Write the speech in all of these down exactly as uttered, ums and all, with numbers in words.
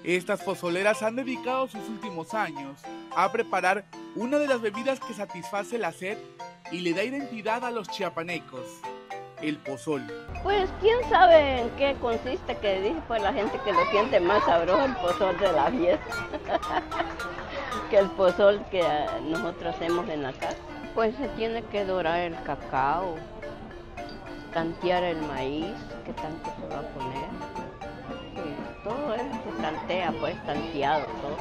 Estas pozoleras han dedicado sus últimos años a preparar una de las bebidas que satisface la sed y le da identidad a los chiapanecos, el pozol. Pues quién sabe en qué consiste, que dice pues la gente que lo siente más sabroso el pozol de la fiesta que el pozol que nosotros hacemos en la casa. Pues se tiene que dorar el cacao, tantear el maíz, que tanto se va a poner. Sí, todo eso se tantea, pues tanteado todo.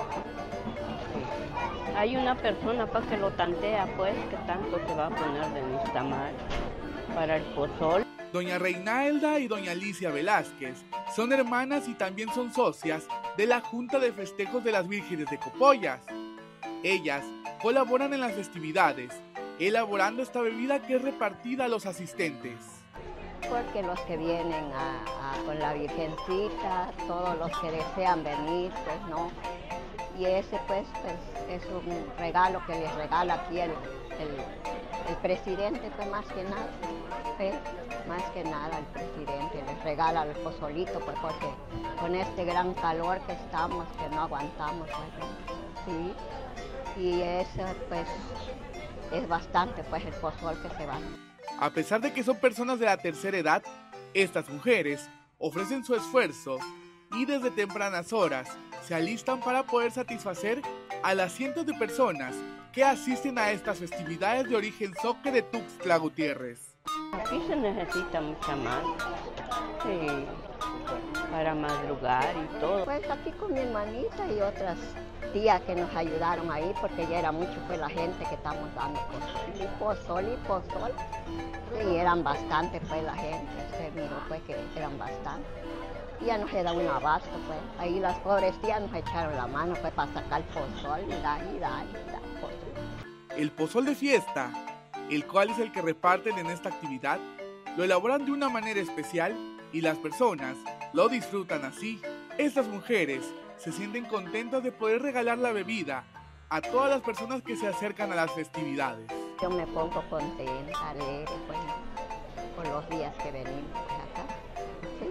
Sí. Hay una persona para que lo tantea, pues, que tanto se va a poner de nixtamal para el pozol. Doña Reinalda y doña Alicia Velázquez son hermanas y también son socias de la Junta de Festejos de las Vírgenes de Copoyas. Ellas colaboran en las festividades, elaborando esta bebida que es repartida a los asistentes. Porque los que vienen a, a, con la Virgencita, todos los que desean venir, pues no. Y ese pues, pues es un regalo que les regala aquí el, el, el presidente, pues más que nada. ¿Eh? Más que nada el presidente les regala el pozolito, pues porque con este gran calor que estamos, que no aguantamos, pues, ¿sí? Y eso pues es bastante, pues el pozol que se va. A pesar de que son personas de la tercera edad, estas mujeres ofrecen su esfuerzo y desde tempranas horas se alistan para poder satisfacer a las cientos de personas que asisten a estas festividades de origen zoque de Tuxtla Gutiérrez. Aquí se necesita mucha mano, sí, para madrugar y todo. Pues aquí con mi hermanita y otras tías que nos ayudaron ahí, porque ya era mucho pues la gente que estamos dando pozol y pozol y pozol. Y eran bastante pues la gente, se miró pues que eran bastante. Y ya nos se da un abasto pues. Ahí las pobres tías nos echaron la mano pues para sacar el pozol y da y da y da pozol. El pozol de fiesta, el cual es el que reparten en esta actividad, lo elaboran de una manera especial y las personas lo disfrutan así. Estas mujeres se sienten contentas de poder regalar la bebida a todas las personas que se acercan a las festividades. Yo me pongo contenta, alegre, pues, por los días que venimos pues, acá. Sí,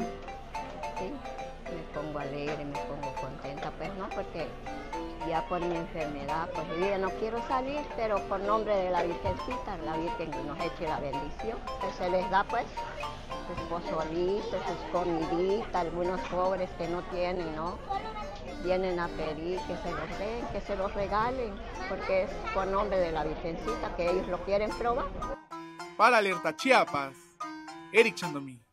sí, me pongo alegre, me pongo contenta, pues no, porque ya por mi enfermedad, pues yo ya no quiero salir, pero por nombre de la Virgencita, la Virgen nos eche la bendición, que se les da pues sus pozolitos, sus comiditas, algunos pobres que no tienen, ¿no? Vienen a pedir que se los den, que se los regalen, porque es por nombre de la Virgencita que ellos lo quieren probar. Para Alerta Chiapas, Eric Chandomí.